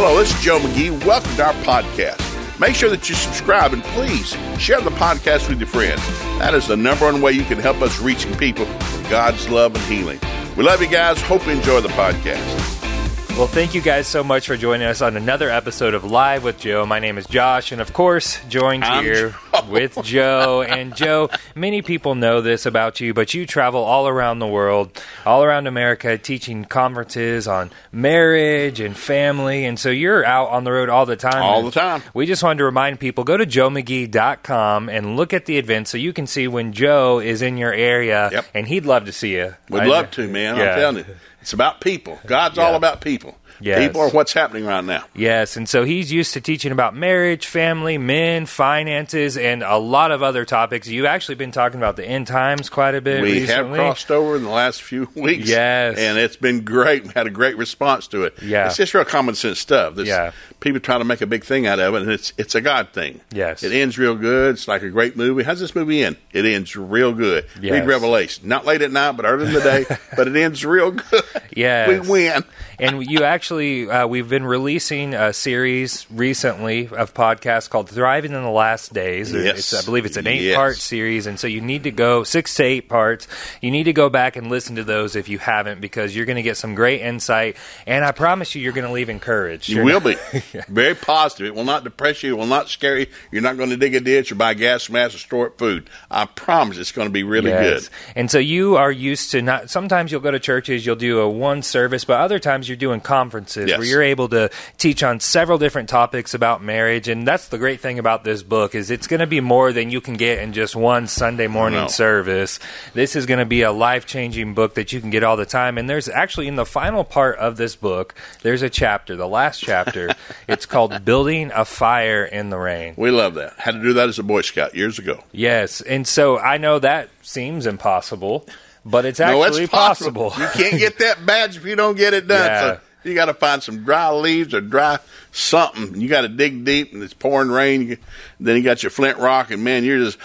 Hello, this is Joe McGee. Welcome to our podcast. Make sure that you subscribe and please share the podcast with your friends. That is the number one way you can help us reaching people with God's love and healing. We love you guys. Hope you enjoy the podcast. Well, thank you guys so much for joining us on another episode of Live with Joe. My name is Josh, and of course, joined here with Joe. And Joe, many people know this about you, but you travel all around the world, all around America, teaching conferences on marriage and family. And so you're out on the road all the time. All the time. We just wanted to remind people, go to joemcgee.com and look at the event so you can see when Joe is in your area, and he'd love to see you. We'd love to, man. I'm telling you. It's about people. God's all about people. Yes. People are what's happening right now. Yes, and so he's used to teaching about marriage, family, men, finances, and a lot of other topics. You've actually been talking about the end times quite a bit recently. We have crossed over in the last few weeks. Yes. And it's been great. We had a great response to it. Yeah. It's just real common sense stuff. People try to make a big thing out of it, and it's a God thing. Yes. It ends real good. It's like a great movie. How's this movie end? It ends real good. Yes. Read Revelation. Not late at night, but early in the day, but it ends real good. Yes. We win. And you actually, we've been releasing a series recently of podcasts called Thriving in the Last Days. Yes. I believe it's an 8-part series, and so you need to go, 6 to 8 parts. You need to go back and listen to those if you haven't, because you're going to get some great insight, and I promise you're going to leave encouraged. You will be. Very positive. It will not depress you. It will not scare you. You're not going to dig a ditch or buy gas masks or store up food. I promise it's going to be really good. And so you are used to not, sometimes you'll go to churches, you'll do a one service, but other times you're doing conferences where you're able to teach on several different topics about marriage. And that's the great thing about this book, is it's going to be more than you can get in just one Sunday morning service. This is going to be a life-changing book that you can get all the time. And there's actually, in the final part of this book, there's a chapter, the last chapter. It's called Building a Fire in the Rain. We love that. Had to do that as a Boy Scout years ago. Yes. And so I know that seems impossible, but it's actually possible. You can't get that badge if you don't get it done. Yeah. So you got to find some dry leaves or dry something. You got to dig deep, and it's pouring rain. Then you got your flint rock, and man, you're just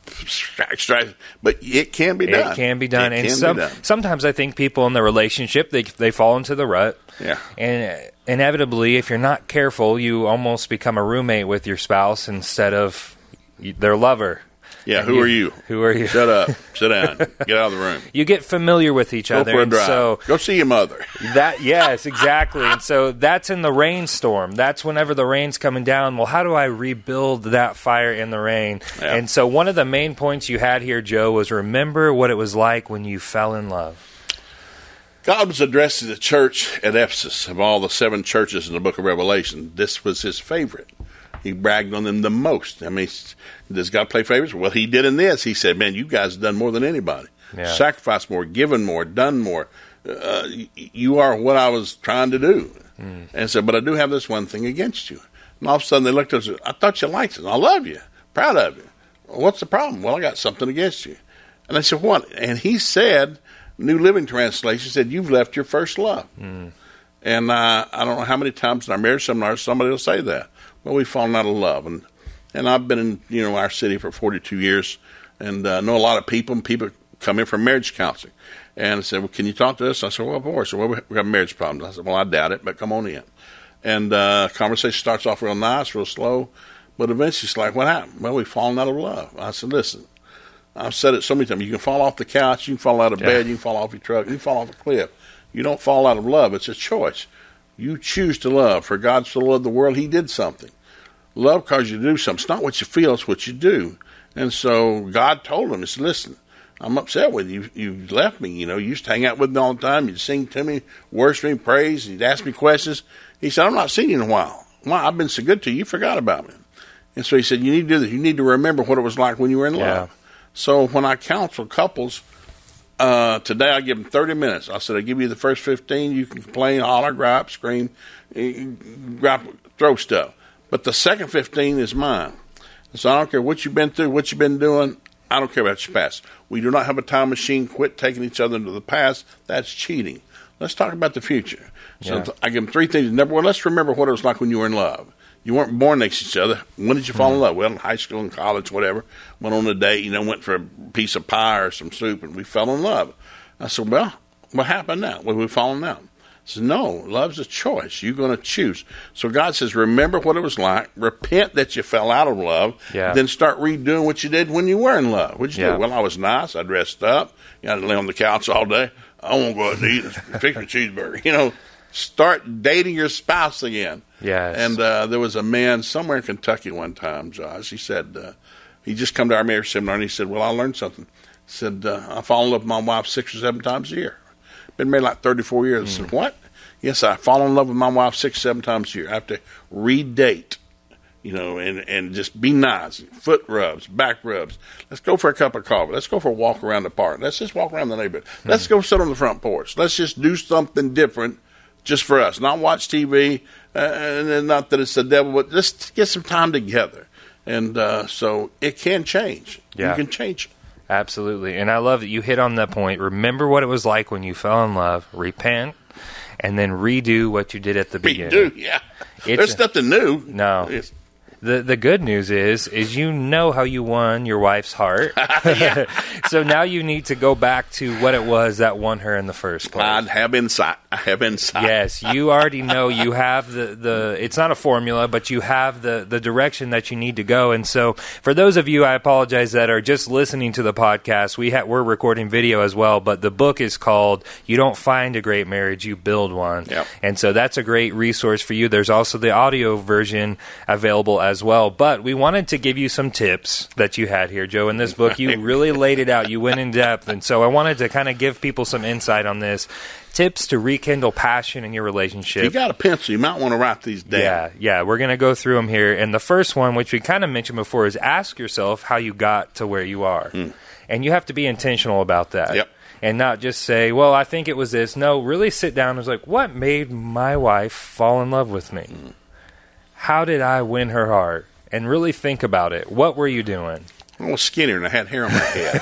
but it can be done. It can be done. And sometimes I think people in the relationship, they fall into the rut. Yeah. And inevitably, if you're not careful, you almost become a roommate with your spouse instead of their lover. Yeah, who are you? Who are you? Shut up. Sit down. Get out of the room. You get familiar with each other. Go for a drive. So go see your mother. Yes, exactly. And so that's in the rainstorm. That's whenever the rain's coming down. Well, how do I rebuild that fire in the rain? Yeah. And so one of the main points you had here, Joe, was remember what it was like when you fell in love. God was addressing the church at Ephesus. Of all the 7 churches in the book of Revelation, this was his favorite. He bragged on them the most. I mean, does God play favorites? Well, he did in this. He said, man, you guys have done more than anybody. Yeah. Sacrificed more, given more, done more. You are what I was trying to do. And said, but I do have this one thing against you. And all of a sudden they looked at us and said, I thought you liked us. I love you. Proud of you. Well, what's the problem? Well, I got something against you. And I said, what? And he said, New Living Translation said, you've left your first love. And I don't know how many times in our marriage seminars somebody will say that. Well, we've fallen out of love. And I've been in our city for 42 years and know a lot of people. And people come in for marriage counseling. And said, well, can you talk to us? I said, well, of course. So, well, we have marriage problems. I said, well, I doubt it, but come on in. And conversation starts off real nice, real slow. But eventually it's like, what happened? Well, we've fallen out of love. I said, listen, I've said it so many times. You can fall off the couch. You can fall out of bed. You can fall off your truck. You can fall off a cliff. You don't fall out of love. It's a choice. You choose to love. For God so loved the world, he did something. Love causes you to do something. It's not what you feel, it's what you do. And so God told him, he said, listen, I'm upset with you. You left me. You used to hang out with me all the time. You'd sing to me, worship me, praise. You'd ask me questions. He said, I'm not seeing you in a while. Why? I've been so good to you. You forgot about me. And so he said, you need to do this. You need to remember what it was like when you were in love. So when I counsel couples, today I give them 30 minutes. I said, I give you the first 15. You can complain, holler, gripe, scream, gripe, throw stuff. But the second 15 is mine. So I don't care what you've been through, what you've been doing. I don't care about your past. We do not have a time machine. Quit taking each other into the past. That's cheating. Let's talk about the future. So I give them 3 things. Number 1, let's remember what it was like when you were in love. You weren't born next to each other. When did you fall in love? Well, in high school and college, whatever. Went on a date, went for a piece of pie or some soup, and we fell in love. I said, well, what happened now? Well, we've fallen out. says, no, love's a choice. You're going to choose. So God says, remember what it was like. Repent that you fell out of love. Yeah. Then start redoing what you did when you were in love. What'd you Yeah. do? Well, I was nice. I dressed up. I didn't lay on the couch all day. I won't go out to eat. Fix a cheeseburger. Start dating your spouse again. Yes. And there was a man somewhere in Kentucky one time, Josh. He said, he just come to our marriage seminar, and he said, well, I learned something. He said, I fall in love with my wife 6 or 7 times a year. Been married like 34 years. I said, what? Yes, I fall in love with my wife 6 or 7 times a year. I have to redate, and just be nice. Foot rubs, back rubs. Let's go for a cup of coffee. Let's go for a walk around the park. Let's just walk around the neighborhood. Let's go sit on the front porch. Let's just do something different just for us. Not watch TV, and not that it's the devil, but just get some time together. And so it can change. Yeah. You can change. Absolutely. And I love that you hit on that point. Remember what it was like when you fell in love. Repent. And then redo what you did at the beginning. Redo, yeah. There's nothing new. No. The good news is how you won your wife's heart. So now you need to go back to what it was that won her in the first place. I have insight. Yes, you already know. You have the it's not a formula, but you have the direction that you need to go. And so for those of you, I apologize, that are just listening to the podcast, we're recording video as well, but the book is called You Don't Find a Great Marriage, You Build One. Yep. And so that's a great resource for you. There's also the audio version available as well. But we wanted to give you some tips that you had here, Joe. In this book, you really laid it out. You went in depth. And so I wanted to kind of give people some insight on this. Tips to rekindle passion in your relationship. If you got a pencil, you might want to write these down. Yeah. We're going to go through them here. And the first one, which we kind of mentioned before, is ask yourself how you got to where you are. And you have to be intentional about that. Yep. And not just say, well, I think it was this. No, really sit down and was like, what made my wife fall in love with me? How did I win her heart? And really think about it. What were you doing? I was skinnier and I had hair on my head.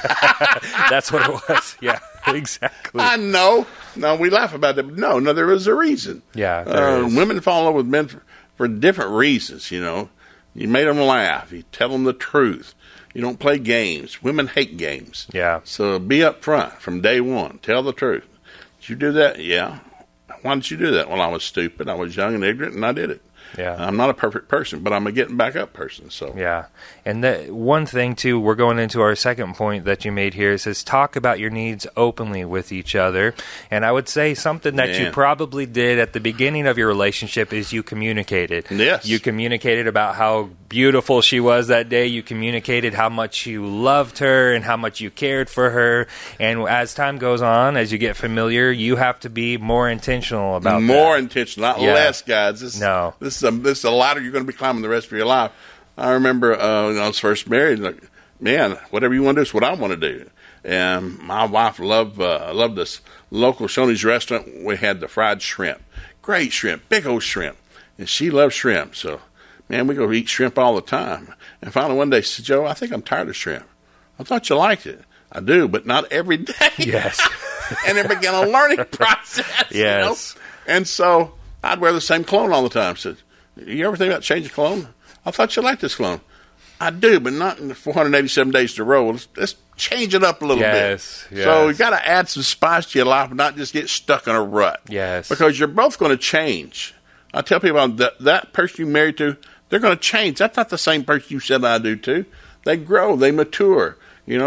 That's what it was. Yeah, exactly. I know. No, we laugh about that. But no, there is a reason. Yeah, there is. Women fall in love with men for different reasons, You made them laugh. You tell them the truth. You don't play games. Women hate games. Yeah. So be up front from day one. Tell the truth. Did you do that? Yeah. Why did you do that? Well, I was stupid. I was young and ignorant, and I did it. Yeah. I'm not a perfect person, but I'm a getting back up person. So yeah. And that one thing too, we're going into our second point that you made here. It says talk about your needs openly with each other. And I would say something that you probably did at the beginning of your relationship is you communicated. Yes. You communicated about how beautiful she was that day. You communicated how much you loved her and how much you cared for her. And as time goes on, as you get familiar, you have to be more intentional about more intentional, not less, guys. This is a ladder you're going to be climbing the rest of your life. I remember when I was first married, like, man, whatever you want to do is what I want to do. And my wife loved this local Shoney's restaurant. We had the fried shrimp. Great shrimp, big old shrimp. And she loved shrimp. So, man, we go eat shrimp all the time. And finally one day she said, Joe, I think I'm tired of shrimp. I thought you liked it. I do, but not every day. Yes. And it began a learning process. Yes. And so I'd wear the same cologne all the time. I said, you ever think about changing cologne? I thought you liked this cologne. I do, but not in 487 days in a row. Let's change it up a little bit. Yes. So you got to add some spice to your life and not just get stuck in a rut. Yes. Because you're both going to change. I tell people that person you married to, they're going to change. That's not the same person you said I do to. They grow. They mature.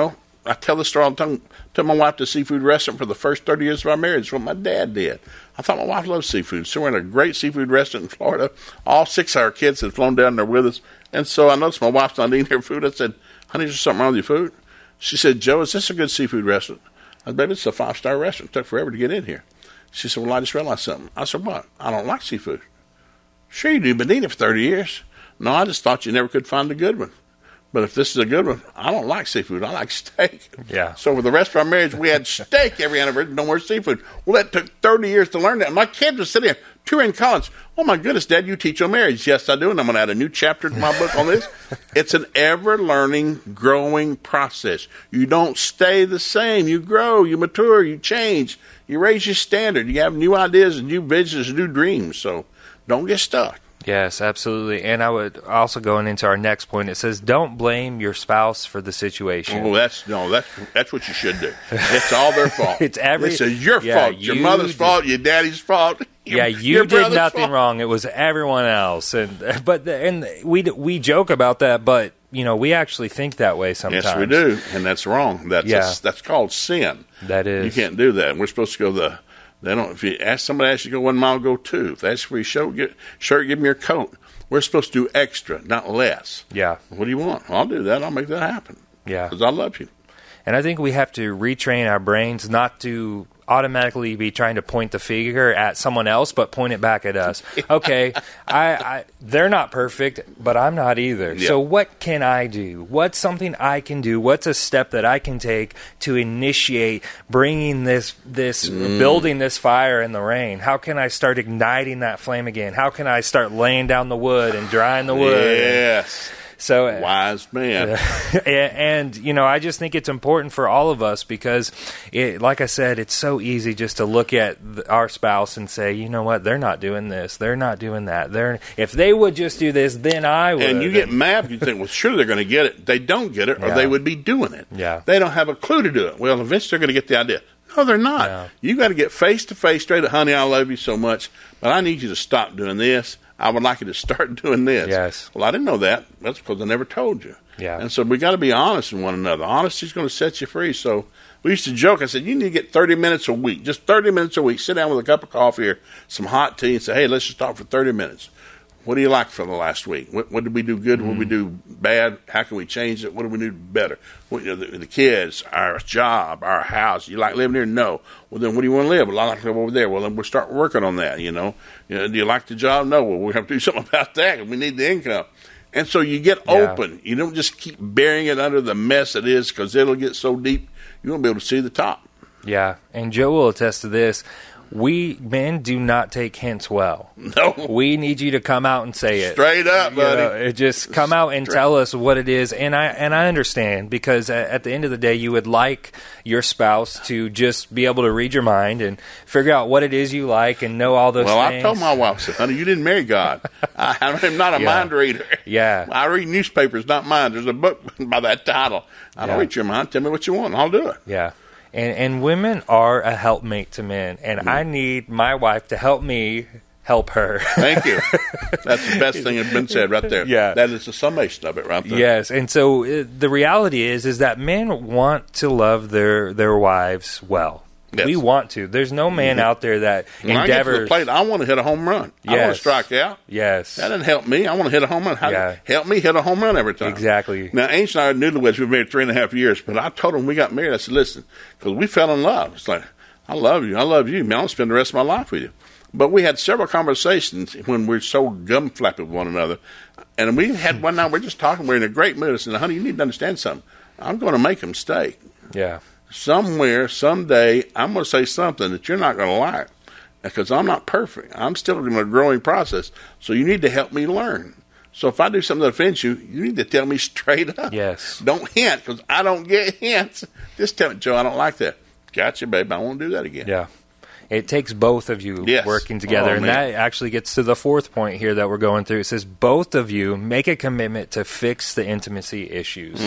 I tell this story all the time. Took my wife to a seafood restaurant for the first 30 years of our marriage. That's what my dad did. I thought my wife loved seafood. So we're in a great seafood restaurant in Florida. All 6 of our kids had flown down there with us. And so I noticed my wife's not eating her food. I said, honey, is there something wrong with your food? She said, Joe, is this a good seafood restaurant? I said, baby, it's a 5-star restaurant. It took forever to get in here. She said, well, I just realized something. I said, what? I don't like seafood. Sure you do, but eaten it for 30 years. No, I just thought you never could find a good one. But if this is a good one, I don't like seafood. I like steak. Yeah. So for the rest of our marriage, we had steak every anniversary, no more seafood. Well, that took 30 years to learn that. My kids were sitting there, 2 in college. Oh, my goodness, Dad, you teach on marriage. Yes, I do, and I'm going to add a new chapter to my book on this. It's an ever-learning, growing process. You don't stay the same. You grow, you mature, you change. You raise your standard. You have new ideas and new visions and new dreams. So don't get stuck. Yes, absolutely. And I would also, going into our next point, it says, don't blame your spouse for the situation. Oh, that's what you should do. It's all their fault. It's your fault. Your mother's fault, your daddy's fault. You did nothing wrong. It was everyone else. And we joke about that, but we actually think that way sometimes. Yes, we do, and that's wrong. That's called sin. That is. You can't do that. And we're supposed to go if you ask somebody asks you to go 1 mile, go 2. If they ask for your shirt, give them your coat. We're supposed to do extra, not less. Yeah. What do you want? I'll do that. I'll make that happen. Yeah. Because I love you. And I think we have to retrain our brains not to automatically be trying to point the finger at someone else, but point it back at us. Okay, they're not perfect, but I'm not either. Yeah. So what can I do? What's something I can do? What's a step that I can take to initiate bringing this building this fire in the rain? How can I start igniting that flame again? How can I start laying down the wood and drying the wood? Yes. So wise man. And I just think it's important for all of us because, like I said, it's so easy just to look at our spouse and say, you know what, they're not doing this, they're not doing that. If they would just do this, then I would. And you get mad. You think, well, sure, they're going to get it. They don't get it, or they would be doing it. Yeah. They don't have a clue to do it. Well, eventually they're going to get the idea. No, they're not. No. You got to get face to face, straight up, honey, I love you so much, but I need you to stop doing this. I would like you to start doing this. Yes. Well, I didn't know that. That's because I never told you. Yeah. And so we got to be honest with one another. Honesty is going to set you free. So we used to joke. I said, you need to get 30 minutes a week, just 30 minutes a week. Sit down with a cup of coffee or some hot tea and say, hey, let's just talk for 30 minutes. What do you like for the last week? What did we do good? What did we do bad? How can we change it? What do we do better? The kids, our job, our house. You like living here? No. Well, then what do you want to live? Well, I like to live over there. Well, then we'll start working on that, Do you like the job? No. Well, we have to do something about that because we need the income. And so you get open. You don't just keep burying it under the mess it is because it'll get so deep you won't be able to see the top. Yeah, and Joe will attest to this. We men do not take hints well. No. We need you to come out and say it. Straight up, buddy. Just come out and tell us what it is. And I understand because at the end of the day, you would like your spouse to just be able to read your mind and figure out what it is you like and know all those things. Well, I told my wife, I said, honey, you didn't marry God. I'm not a mind reader. Yeah. I read newspapers, not mine. There's a book by that title. I don't read your mind. Tell me what you want, and I'll do it. Yeah. And women are a helpmate to men, and I need my wife to help me help her. Thank you. That's the best thing that's been said right there. Yeah. That is the summation of it right there. Yes, and so the reality is that men want to love their wives well. Yes. We want to. There's no man out there that when endeavors. I get to the plate, I want to hit a home run. Yes. I want to strike out. Yes. That doesn't help me. I want to hit a home run. Help me hit a home run every time. Exactly. Now, Ainge and I are newlyweds. We've been married 3.5 years. But I told him we got married. I said, listen, because we fell in love. It's like, I love you. I love you. Man, I'll spend the rest of my life with you. But we had several conversations when we're so gum-flapping with one another. And we had one night, we're just talking. We're in a great mood. I said, honey, you need to understand something. I'm going to make a mistake. Yeah. Somewhere, someday, I'm going to say something that you're not going to like because I'm not perfect. I'm still in a growing process. So you need to help me learn. So if I do something that offends you, you need to tell me straight up. Yes. Don't hint because I don't get hints. Just tell me, Joe, I don't like that. Gotcha, babe. I won't do that again. Yeah. It takes both of you working together. And that actually gets to the fourth point here that we're going through. It says both of you make a commitment to fix the intimacy issues.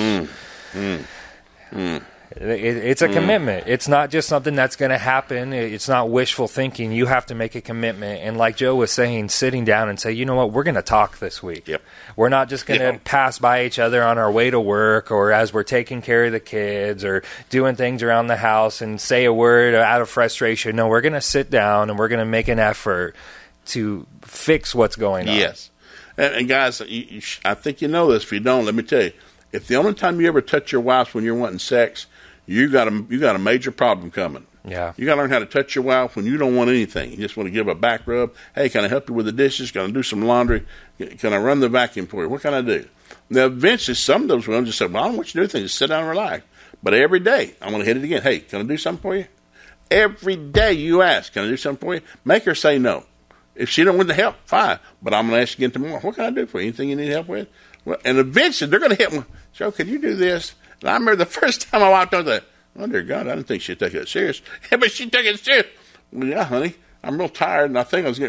It's a commitment. It's not just something that's going to happen. It's not wishful thinking. You have to make a commitment. And like Joe was saying, sitting down and say, you know what, we're going to talk this week. Yep. We're not just going to pass by each other on our way to work or as we're taking care of the kids or doing things around the house and say a word out of frustration. No, we're going to sit down and we're going to make an effort to fix what's going on. Yes. And guys, I think you know this. If you don't, let me tell you. If the only time you ever touch your wife when you're wanting sex, you got a major problem coming. Yeah. You got to learn how to touch your wife when you don't want anything. You just want to give a back rub. Hey, can I help you with the dishes? Can I do some laundry? Can I run the vacuum for you? What can I do? Now, eventually, some of those women just say, well, I don't want you to do anything. Just sit down and relax. But every day, I want to hit it again. Hey, can I do something for you? Every day you ask, can I do something for you? Make her say no. If she don't want to help, fine. But I'm going to ask you again tomorrow. What can I do for you? Anything you need help with? Well, and eventually, they're going to hit me. Joe, could you do this? And I remember the first time I walked on that, oh, dear God, I didn't think she'd take it serious. Yeah, but she took it serious. Well, yeah, honey, I'm real tired, and I think I was getting ready to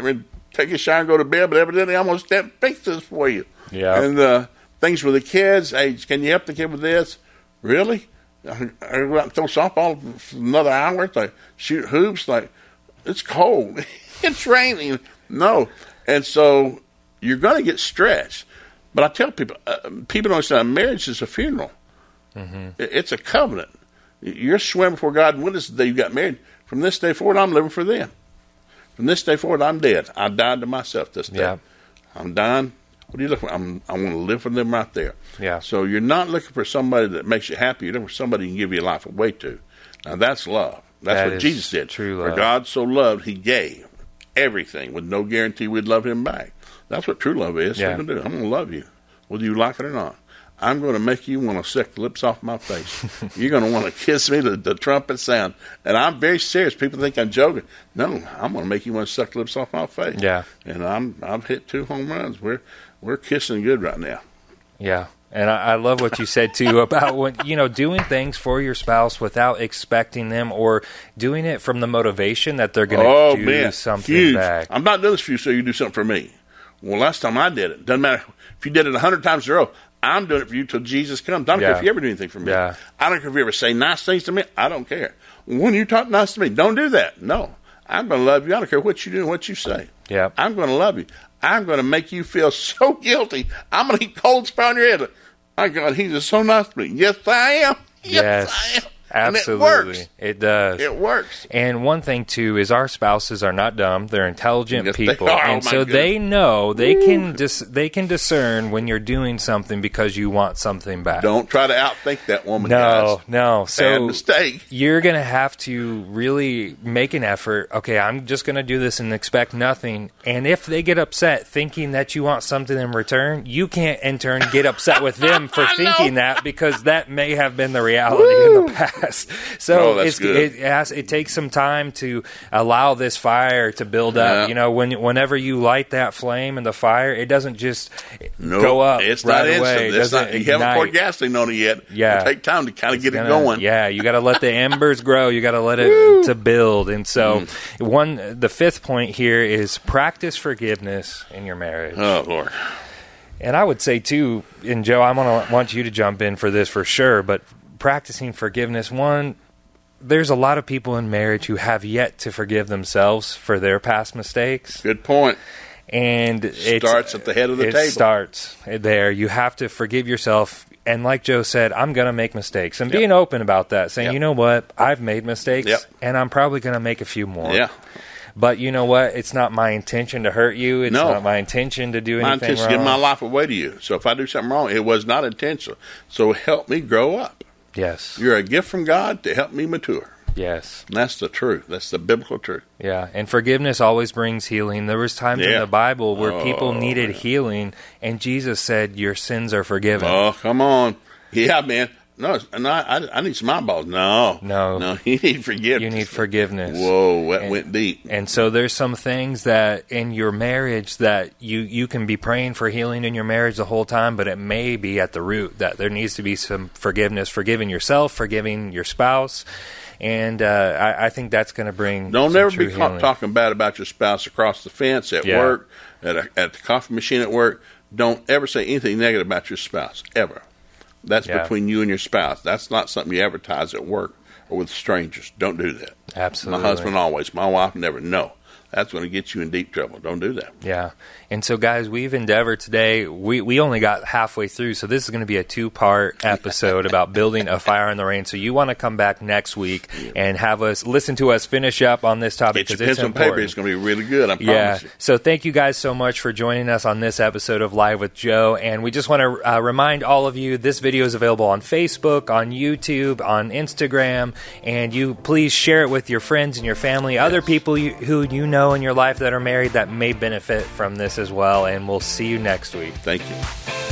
take a shower and go to bed, but evidently I'm going to step fix this for you. Yeah. And things with the kids, hey, can you help the kid with this? Really? I go out and throw softball for another hour? It's like, shoot hoops? Like, it's cold. It's raining. No. And so you're going to get stretched. But I tell people, people don't understand, marriage is a funeral. Mm-hmm. It's a covenant. You're swearing before God and witness the day you got married. From this day forward, I'm living for them. From this day forward, I'm dead. I died to myself this day. Yeah. I'm dying. What are you looking for? I want to live for them right there. Yeah. So you're not looking for somebody that makes you happy. You're looking for somebody you can give your life away to. Now, that's love. That's what Jesus did. True love. For God so loved, he gave everything with no guarantee we'd love him back. That's what true love is. Yeah. I'm going to love you, whether you like it or not. I'm going to make you want to suck the lips off my face. You're going to want to kiss me to the trumpet sound. And I'm very serious. People think I'm joking. No, I'm going to make you want to suck the lips off my face. Yeah. And I've hit 2 home runs. We're kissing good right now. Yeah. And I love what you said, too, about when, doing things for your spouse without expecting them or doing it from the motivation that they're going to do something huge. back. I'm not doing this for you so you do something for me. Well, last time I did it, doesn't matter if you did it 100 times in a row. I'm doing it for you till Jesus comes. I don't care if you ever do anything for me. Yeah. I don't care if you ever say nice things to me. I don't care. When you talk nice to me, don't do that. No. I'm going to love you. I don't care what you do and what you say. Yeah. I'm going to love you. I'm going to make you feel so guilty. I'm going to eat cold spray on your head. My God, he's just so nice to me. Yes, I am. Yes, I am. Absolutely. And it works. It does. It works. And one thing, too, is our spouses are not dumb. They're intelligent people. They are. And so they know, they can discern when you're doing something because you want something back. Don't try to outthink that woman, guys. No. So bad mistake. You're going to have to really make an effort. Okay, I'm just going to do this and expect nothing. And if they get upset thinking that you want something in return, you can't in turn get upset with them for thinking that, because that may have been the reality in the past. So it takes some time to allow this fire to build up. Whenever you light that flame in the fire, it doesn't just go up. It's right not away. instant. You haven't poured gasoline on it yet. Yeah. It'll take time to kind of get it going. Yeah, you got to let the embers grow. You got to let it to build. And so the fifth point here is practice forgiveness in your marriage. Oh, Lord. And I would say, too, and Joe, I'm going to want you to jump in for this for sure, but practicing forgiveness. One, there's a lot of people in marriage who have yet to forgive themselves for their past mistakes. Good point. And it starts at the head of the table. It starts there. You have to forgive yourself. And like Joe said, I'm going to make mistakes. And being open about that, saying, you know what, I've made mistakes, and I'm probably going to make a few more. Yeah. But you know what? It's not my intention to hurt you. It's not my intention to do anything wrong. My intention is to give my life away to you. So if I do something wrong, it was not intentional. So help me grow up. Yes. You're a gift from God to help me mature. Yes. And that's the truth. That's the biblical truth. Yeah. And forgiveness always brings healing. There was times in the Bible where people needed healing, and Jesus said, your sins are forgiven. Oh, come on. Yeah, man. No, I need some eyeballs. No, you need forgiveness. You need forgiveness. Whoa, that went deep. And so there's some things that in your marriage that you can be praying for healing in your marriage the whole time, but it may be at the root that there needs to be some forgiveness, forgiving yourself, forgiving your spouse. And I think that's going to bring Don't never be healing. talking bad about your spouse across the fence, at work, at the coffee machine at work. Don't ever say anything negative about your spouse, ever. That's between you and your spouse. That's not something you advertise at work or with strangers. Don't do that. Absolutely. My husband always. My wife never. No. That's going to get you in deep trouble. Don't do that. Yeah. And so, guys, we've endeavored today. We only got halfway through, so this is going to be a 2-part episode about building a fire in the rain. So you want to come back next week and have us listen to us finish up on this topic, because it's important. Paper. It's going to be really good. I promise you. So thank you guys so much for joining us on this episode of Live with Joe. And we just want to remind all of you, this video is available on Facebook, on YouTube, on Instagram, and you please share it with your friends and your family, other people who you know in your life that are married that may benefit from this as well. And we'll see you next week. Thank you.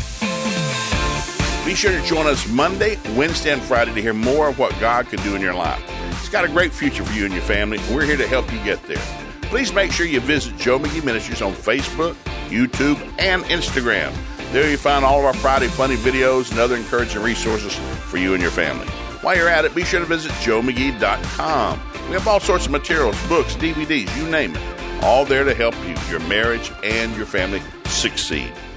Be sure to join us Monday, Wednesday, and Friday to hear more of what God can do in your life. It's got a great future for you and your family, and we're here to help you get there. Please make sure you visit Joe McGee Ministries on Facebook, YouTube, and Instagram. There you find all of our Friday Funny videos and other encouraging resources for you and your family. While you're at it, be sure to visit joemcgee.com. We have all sorts of materials, books, DVDs, you name it. all there to help you, your marriage, and your family succeed.